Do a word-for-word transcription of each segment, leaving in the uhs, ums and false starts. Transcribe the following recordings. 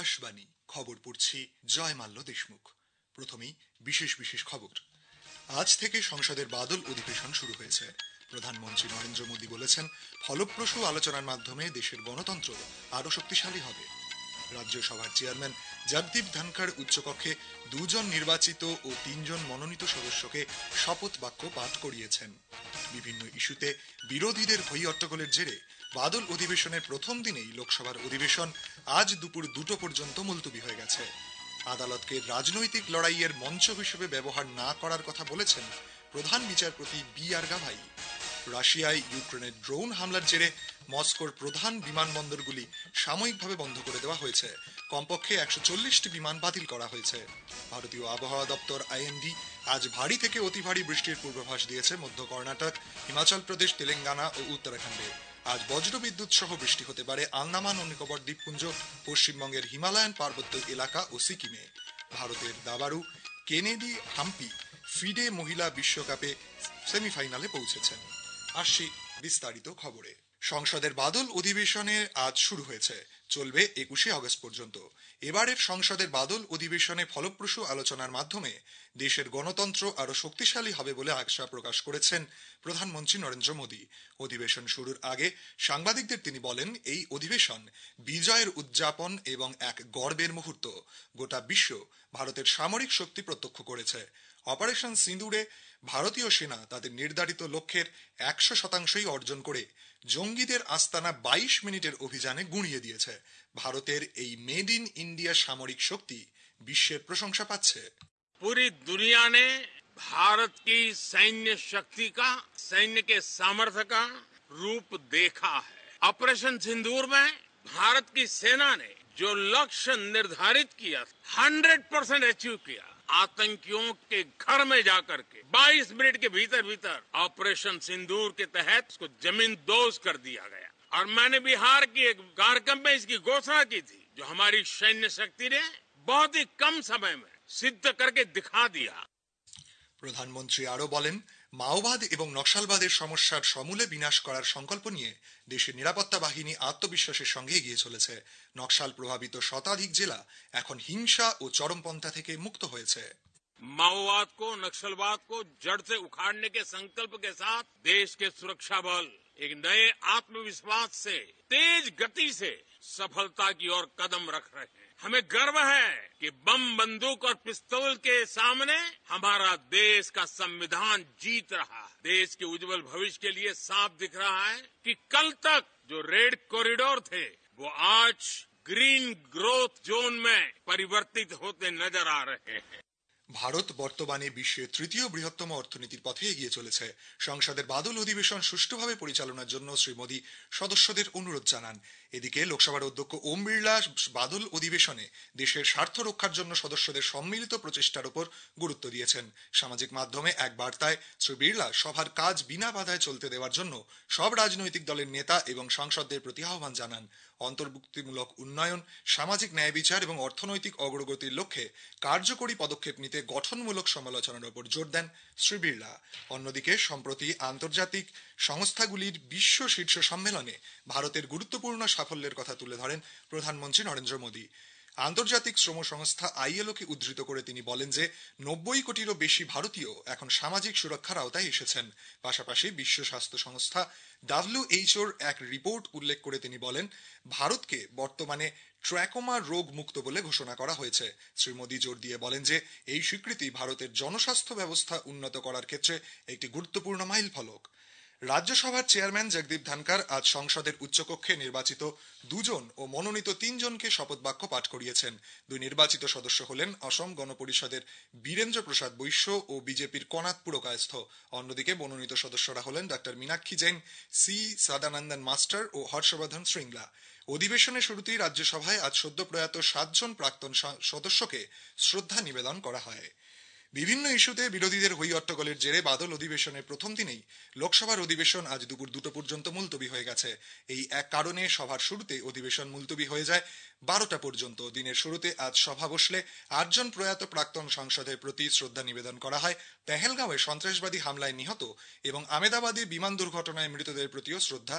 আকাশবাণী খবর পড়ছি জয় মাল্য দেশমুখ। প্রথমেই বিশেষ বিশেষ খবর। আজ থেকে সংসদের বাদল অধিবেশন শুরু হয়েছে। প্রধানমন্ত্রী নরেন্দ্র মোদী বলেছেন, ফলপ্রসূ আলোচনার মাধ্যমে দেশের গণতন্ত্র আরো শক্তিশালী হবে। রাজ্যসভার চেয়ারম্যান জগদীপ ধনখড় উচ্চকক্ষে দুজন নির্বাচিত ও তিনজন মনোনীত সদস্যকে শপথ বাক্য পাঠ করিয়েছেন। বিভিন্ন ইস্যুতে বিরোধীদের হই হট্টগোলের জেরে বাদল অধিবেশনের প্রথম দিনেই লোকসভার অধিবেশন আজ দুপুর দুটো পর্যন্ত মুলতবি হয়ে গেছে। আদালতকে রাজনৈতিক লড়াইয়ের মঞ্চ হিসেবে ব্যবহার না করার কথা বলেছেন প্রধান বিচারপতি বি আর গাভাই। রাশিয়ায় ইউক্রেনের ড্রোন হামলার জেরে মস্কোর প্রধান বিমানবন্দরগুলি সাময়িকভাবে বন্ধ করে দেওয়া হয়েছে। কমপক্ষে একশো চল্লিশটি বিমান বাতিল করা হয়েছে। ভারতীয় আবহাওয়া দপ্তর আইএমডি আজ ভারী থেকে অতি ভারী বৃষ্টির পূর্বাভাস দিয়েছে মধ্য কর্ণাটক, হিমাচল প্রদেশ, তেলেঙ্গানা ও উত্তরাখণ্ডে। আজ বজ্রবিদ্যুৎ সহ বৃষ্টি হতে পারে আন্দামান ও নিকোবর দ্বীপপুঞ্জ, পশ্চিমবঙ্গের হিমালয়ান পার্বত্য এলাকা ও সিকিমে। ভারতের দাবাড়ু কেনেডি হাম্পি ফিডে মহিলা বিশ্বকাপে সেমিফাইনালে পৌঁছেছেন। আসছি বিস্তারিত খবরে। সংসদের বাদল অধিবেশনে আজ শুরু হয়েছে, চলবে একুশে আগস্ট পর্যন্ত। এবারের সংসদের বাদল অধিবেশনে ফলপ্রসূ আলোচনার মাধ্যমে দেশের গণতন্ত্র আরো শক্তিশালী হবে বলে আশা প্রকাশ করেছেন প্রধানমন্ত্রী নরেন্দ্র মোদী। অধিবেশন শুরুর আগে সাংবাদিকদের তিনি বলেন, এই অধিবেশন বিজয়ের উদযাপন এবং এক গর্বের মুহূর্ত। গোটা বিশ্ব ভারতের সামরিক শক্তি প্রত্যক্ষ করেছে। অপারেশন সিঁদুরে ভারতীয় সেনা তাদের নির্ধারিত লক্ষ্যের একশো শতাংশই অর্জন করে জঙ্গিদের আস্তানা বাইশ মিনিটের অভিযানে গুঁড়িয়ে দিয়েছে। ভারতের এই মেড ইন ইন্ডিয়া সামরিক শক্তি বিশ্বের প্রশংসা পাচ্ছে। पूरी दुनिया ने भारत की सैन्य शक्ति का, सैन्य के सामर्थ्य का रूप देखा है। ऑपरेशन सिंदूर में भारत की सेना ने जो लक्ष्य निर्धारित किया, हंड्रेड परसेंट अचीव किया। आतंकियों के घर में जाकर के बाईस मिनट के भीतर भीतर ऑपरेशन सिंदूर के तहत उसको जमीन दोज कर दिया गया। और मैंने बिहार की एक कार्यक्रम में इसकी घोषणा की थी, जो हमारी सैन्य शक्ति ने बहुत ही कम समय में सिद्ध करके दिखा दिया। প্রধানমন্ত্রী আরো বলেন, মাওবাদ এবং নকশালবাদের সমস্যার সমূলে বিনাশ করার সংকল্প নিয়ে দেশের নিরাপত্তা বাহিনী আত্মবিশ্বাসের সঙ্গে এগিয়ে চলেছে। নকশাল প্রভাবিত শতাধিক জেলা এখন হিংসা ও চরমপন্থা থেকে মুক্ত হয়েছে। माओवाद को, नक्सलवाद को जड़ से उखाड़ने के संकल्प के साथ देश के सुरक्षा बल एक नए आत्मविश्वास से, तेज गति से सफलता की ओर कदम रख रहे हैं। हमें गर्व है कि बम, बंदूक और पिस्तौल के सामने हमारा देश का संविधान जीत रहा है। देश के उज्जवल भविष्य के लिए साफ दिख रहा है कि कल तक जो रेड कॉरिडोर थे वो आज ग्रीन ग्रोथ जोन में परिवर्तित होते नजर आ रहे हैं। ভারত বর্তমানে বিশ্বের তৃতীয় বৃহত্তম অর্থনীতির পথে এগিয়ে চলেছে। সংসদের বাদল অধিবেশন সুষ্ঠুভাবে পরিচালনার জন্য শ্রী মোদী সদস্যদের অনুরোধ জানান। এদিকে লোকসভার অধ্যক্ষ ওম বিড়লা বাদল অধিবেশনে দেশের স্বার্থ রক্ষার জন্য সদস্যদের সম্মিলিত প্রচেষ্টার উপর গুরুত্ব দিয়েছেন। সামাজিক মাধ্যমে এক বার্তায় শ্রী বিড়লা সভার কাজ বিনা বাধায় চলতে দেওয়ার জন্য সব রাজনৈতিক দলের নেতা এবং সাংসদদের প্রতি আহ্বান জানান। অন্তর্ভুক্তিমূলক উন্নয়ন, সামাজিক ন্যায় বিচার এবং অর্থনৈতিক অগ্রগতির লক্ষ্যে কার্যকরী পদক্ষেপ নিতে গঠনমূলক সমালোচনার উপর জোর দেন শ্রী বিড়লা। অন্যদিকে সম্প্রতি আন্তর্জাতিক সংস্থাগুলির বিশ্ব শীর্ষ সম্মেলনে ভারতের গুরুত্বপূর্ণ সাফল্যের কথা তুলে ধরেন প্রধানমন্ত্রী নরেন্দ্র মোদী। আন্তর্জাতিক শ্রম সংস্থা আইএলও কে উদ্ধৃত করে তিনি বলেন যে নব্বই কোটিরও বেশি ভারতীয় এখন সামাজিক সুরক্ষার আওতায় এসেছেন। পাশাপাশি বিশ্ব স্বাস্থ্য সংস্থা ডাব্লিউএইচওর এক রিপোর্ট উল্লেখ করে তিনি বলেন, ভারতকে বর্তমানে ট্র্যাকোমা রোগ মুক্ত বলে ঘোষণা করা হয়েছে। শ্রী মোদী জোর দিয়ে বলেন যে এই স্বীকৃতি ভারতের জনস্বাস্থ্য ব্যবস্থা উন্নত করার ক্ষেত্রে একটি গুরুত্বপূর্ণ মাইল ফলক। রাজ্যসভার চেয়ারম্যান জগদীপ ধনখড় আজ সংসদের উচ্চকক্ষে নির্বাচিত দুজন ও মনোনীত তিনজনকে শপথ বাক্য পাঠ করিয়েছেন। দুই নির্বাচিত সদস্য হলেন অসম গণ পরিষদের বীরেন্দ্র প্রসাদ বৈশ্য ও বিজেপির কনাথ পুরকায়স্থ। অন্যদিকে মনোনীত সদস্যরা হলেন doctor Meenakshi Jain, C Sadanandan master ও হর্ষবর্ধন শ্রীংলা। অধিবেশনের শুরুতেই রাজ্যসভায় আজ সদ্য প্রয়াত সাতজন প্রাক্তন সদস্যকে শ্রদ্ধা নিবেদন করা হয়। বিভিন্ন ইস্যুতে বিরোধীদের হই হট্টগোলের জেরে বাদল অধিবেশনের প্রথম দিনেই লোকসভার অধিবেশন আজ দুপুর দুটো পর্যন্ত মুলতবি হয়ে গেছে। এই এক কারণে সভার শুরুতে অধিবেশন মুলতবি হয়ে যায় বারোটা পর্যন্ত। দিনের শুরুতে আজ সভা বসলে আটজন প্রয়াত প্রাক্তন সাংসদের প্রতি শ্রদ্ধা নিবেদন করা হয়। পেহেলগাঁওয়ে সন্ত্রাসবাদী হামলায় নিহত এবং আমেদাবাদে বিমান দুর্ঘটনায় মৃতদের প্রতিও শ্রদ্ধা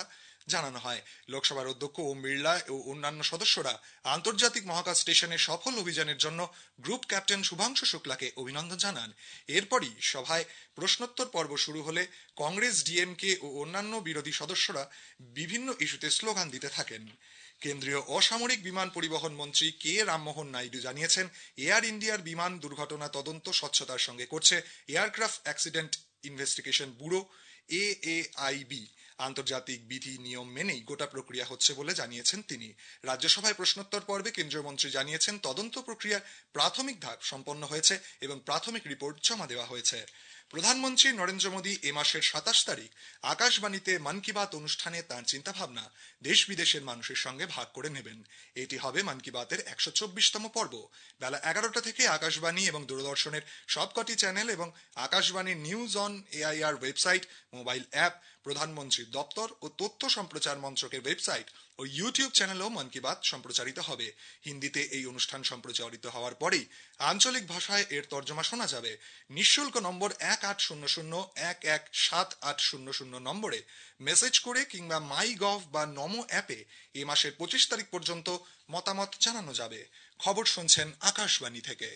জানানো হয়। লোকসভার অধ্যক্ষ ওম বিড়লা ও অন্যান্য সদস্যরা আন্তর্জাতিক মহাকাশ স্টেশনে সফল অভিযানের জন্য গ্রুপ ক্যাপ্টেন শুভাংশু শুক্লাকে অভিনন্দন জানান। এরপরই সভায় প্রশ্নোত্তর পর্ব শুরু হলে কংগ্রেস, ডিএমকে ও অন্যান্য বিরোধী সদস্যরা বিভিন্ন ইস্যুতে স্লোগান দিতে থাকেন। কেন্দ্রীয় অসামরিক বিমান পরিবহন মন্ত্রী কে রামমোহন নাইডু জানিয়েছেন, এয়ার ইন্ডিয়ার বিমান দুর্ঘটনা তদন্ত স্বচ্ছতার সঙ্গে করছে aircraft accident investigation bureau A A I B. আন্তর্জাতিক বিধি নিয়ম মেনেই গোটা প্রক্রিয়া হচ্ছে বলে জানিয়েছেন তিনি। রাজ্যসভায় প্রশ্নোত্তর পর্বে কেন্দ্রীয় মন্ত্রী জানিয়েছেন, তদন্ত প্রক্রিয়ার প্রাথমিক ধাপ সম্পন্ন হয়েছে এবং প্রাথমিক রিপোর্ট জমা দেওয়া হয়েছে। প্রধানমন্ত্রী নরেন্দ্র মোদী এ মাসের সাতাশ তারিখ আকাশবাণীতে মন কি বাত অনুষ্ঠানে তাঁর চিন্তাভাবনা দেশ বিদেশের মানুষের সঙ্গে ভাগ করে নেবেন। এটি হবে মন কি বাতের একশো চব্বিশতম পর্ব। বেলা এগারোটা থেকে আকাশবাণী এবং দূরদর্শনের সবকটি চ্যানেল এবং আকাশবাণীর news on AIR website, mobile app, প্রধানমন্ত্রীর দপ্তর ও তথ্য সম্প্রচার মন্ত্রকের ওয়েবসাইট ও ইউটিউব চ্যানেলেও মন কি বাত সম্প্রচারিত হবে। হিন্দিতে এই অনুষ্ঠান সম্প্রচারিত হওয়ার পরেই আঞ্চলিক ভাষায় এর তর্জমা শোনা যাবে। নিঃশুল্ক নম্বর এক আট শূন্য শূন্য এক এক সাত আট শূন্য শূন্য নম্বরে মেসেজ করে কিংবা মাই গভ বা নমো অ্যাপে এ মাসের পঁচিশ তারিখ পর্যন্ত মতামত জানানো যাবে। খবর শুনছেন আকাশবাণী থেকে।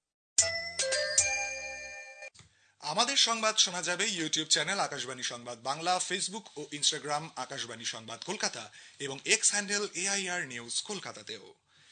আমাদের সংবাদ শোনা যাবে YouTube channel Akashvani Sambad Bangla, Facebook ও ইনস্টাগ্রাম আকাশবাণী সংবাদ কলকাতা এবং এক্স হ্যান্ডেল এআইআর নিউজ কলকাতাতেও।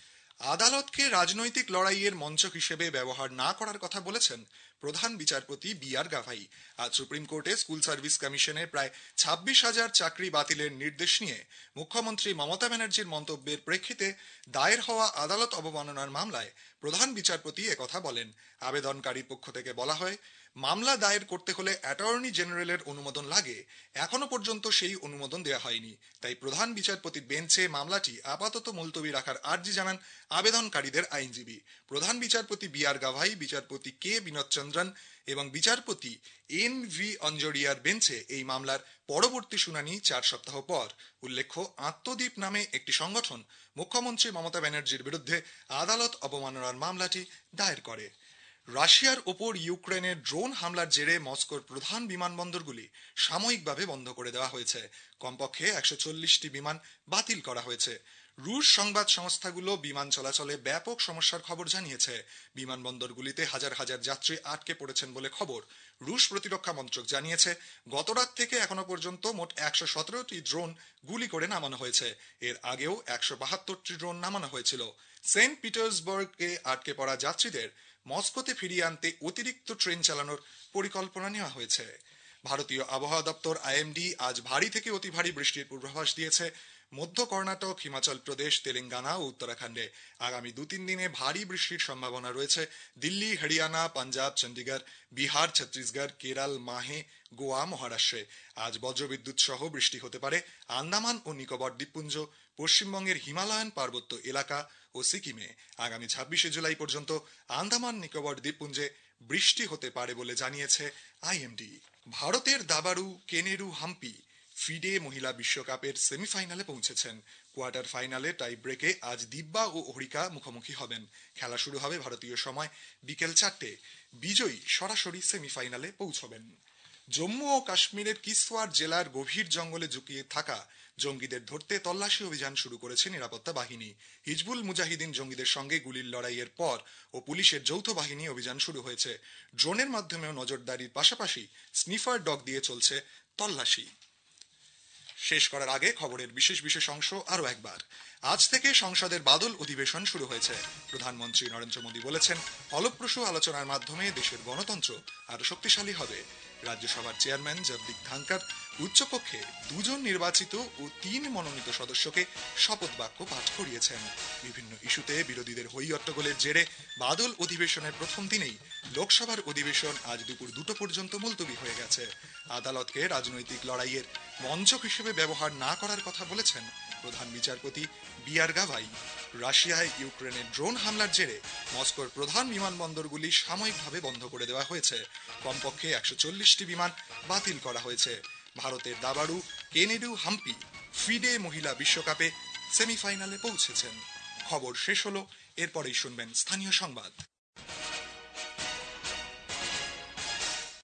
আদালতকে রাজনৈতিক লড়াইয়ের মঞ্চ হিসেবে ব্যবহার না করার কথা বলেছেন প্রধান বিচারপতি বি আর গাভাই। আজ সুপ্রিম কোর্টে স্কুল সার্ভিস কমিশনের প্রায় ছাব্বিশ হাজার চাকরি বাতিলের নির্দেশ নিয়ে মুখ্যমন্ত্রী মমতা ব্যানার্জির মন্তব্যের প্রেক্ষিতে দায়ের হওয়া আদালত অবমাননার মামলায় প্রধান বিচারপতি একথা বলেন। আবেদনকারীর পক্ষ থেকে বলা হয়, মামলা দায়ের করতে হলে অ্যাটর্নি জেনারেলের অনুমোদন লাগে। এখনো পর্যন্ত সেই অনুমোদন দেওয়া হয়নি। তাই প্রধান বিচারপতির বেঞ্চে মামলাটি আপাতত মুলতবি রাখার আর্জি জানান আবেদনকারীদের আইনজীবী। প্রধান বিচারপতি বি আর গাভাই, বিচারপতি কে বিনোদ চন্দ্রন এবং বিচারপতি এন ভি অঞ্জরিয়ার বেঞ্চে এই মামলার পরবর্তী শুনানি চার সপ্তাহ পর। উল্লেখ্য, আত্মদ্বীপ নামে একটি সংগঠন মুখ্যমন্ত্রী মমতা ব্যানার্জির বিরুদ্ধে আদালত অবমাননার মামলাটি দায়ের করে। রাশিয়ার ওপর ইউক্রেনের ড্রোন হামলার জেরে মস্কোর প্রধান বিমানবন্দরগুলি সাময়িকভাবে বন্ধ করে দেওয়া হয়েছে। কমপক্ষে একশো চল্লিশটি বিমান বাতিল করা হয়েছে। রুশ সংবাদ সংস্থাগুলো বিমান চলাচলে ব্যাপক সমস্যার খবর জানিয়েছে। বিমানবন্দরগুলিতে হাজার হাজার যাত্রী আটকে পড়েছেন বলে খবর। রুশ প্রতিরক্ষা মন্ত্রক জানিয়েছে, গতরাত থেকে এখনো পর্যন্ত মোট একশো সতেরোটি ড্রোন গুলি করে নামানো হয়েছে। এর আগেও একশো বাহাত্তরটি ড্রোন নামানো হয়েছিল। সেন্ট পিটার্সবার্গে আটকে পড়া যাত্রীদের মস্কোতে ফিরিয়ে আনতে অতিরিক্ত ট্রেন চালানোর পরিকল্পনা নেওয়া হয়েছে। ভারতীয় আবহাওয়া দপ্তর আইএমডি আজ ভারী থেকে অতি ভারী বৃষ্টির পূর্বাভাস দিয়েছে। মধ্য কর্ণাটক, হিমাচল প্রদেশ, তেলেঙ্গানা ও উত্তরাখণ্ডে আগামী দু তিন দিনে ভারী বৃষ্টির সম্ভাবনা রয়েছে। দিল্লি, হরিয়ানা, পাঞ্জাব, চণ্ডীগড়, বিহার, ছত্তিশগড়, কেরল, মাহে, গোয়া, মহারাষ্ট্রে আজ বজ্রবিদ্যুৎ সহ বৃষ্টি হতে পারে। আন্দামান ও নিকোবর দ্বীপপুঞ্জ, পশ্চিমবঙ্গের হিমালয়ান পার্বত্য এলাকা ও সিকিমে আগামী ছাব্বিশে জুলাই পর্যন্ত আন্দামান নিকোবর দ্বীপপুঞ্জে বৃষ্টি হতে পারে বলে জানিয়েছে আইএমডি। ভারতের দাবাড়ু কেনেরু হাম্পি ফিডে মহিলা বিশ্বকাপের সেমিফাইনালে পৌঁছেছেন। কোয়ার্টার ফাইনালে টাই ব্রেকে আজ দিব্যা ও হরিকা মুখোমুখি হবেন। খেলা শুরু হবে ভারতীয় সময় বিকেল চারটে। বিজয়ী সরাসরি সেমিফাইনালে পৌঁছবেন। জম্মু ও কাশ্মীরের কিসওয়ার জেলার গভীর জঙ্গলে লুকিয়ে থাকা জঙ্গিদের ধরতে তল্লাশি অভিযান শুরু করেছে নিরাপত্তা বাহিনী। হিজবুল মুজাহিদিন জঙ্গিদের সঙ্গে গুলির লড়াইয়ের পর ও পুলিশের যৌথ বাহিনী অভিযান শুরু হয়েছে। ড্রোনের মাধ্যমেও নজরদারির পাশাপাশি স্নিফার ডগ দিয়ে চলছে তল্লাশি। শেষ করার আগে খবরের বিশেষ বিশেষ অংশ আরো একবার। আজ থেকে সংসদের বাদল অধিবেশন শুরু হয়েছে। প্রধানমন্ত্রী নরেন্দ্র মোদী বলেছেন, ফলপ্রসূ আলোচনার মাধ্যমে দেশের গণতন্ত্র আরো শক্তিশালী হবে। রাজ্যসভার চেয়ারম্যান জগদীপ ধানকর উচ্চকক্ষে দুজন নির্বাচিত ও তিন মনোনীত সদস্যকে শপথ বাক্য পাঠ করিয়েছেন। বিভিন্ন ইস্যুতে বিরোধীদের হই হট্টগোলের জেরে বাদল অধিবেশনের প্রথম দিনেই লোকসভার অধিবেশন আজ দুপুর দুটো পর্যন্ত মুলতবি হয়ে গেছে। আদালতকে রাজনৈতিক লড়াইয়ের মঞ্চ হিসেবে ব্যবহার না করার কথা বলেছেন প্রধান বিচারপতি বি আর গাভাই। রাশিয়ায় ইউক্রেনের ড্রোন হামলার জেরে মস্কোর প্রধান বিমানবন্দরগুলি সাময়িকভাবে বন্ধ করে দেওয়া হয়েছে। কমপক্ষে একশো চল্লিশটি বিমান বাতিল করা হয়েছে। ভারতের দাবাড়ু কেনেরু হাম্পি ফিডে মহিলা বিশ্বকাপে সেমিফাইনালে পৌঁছেছেন। খবর শেষ হলো। এরপরেই শুনবেন স্থানীয় সংবাদ।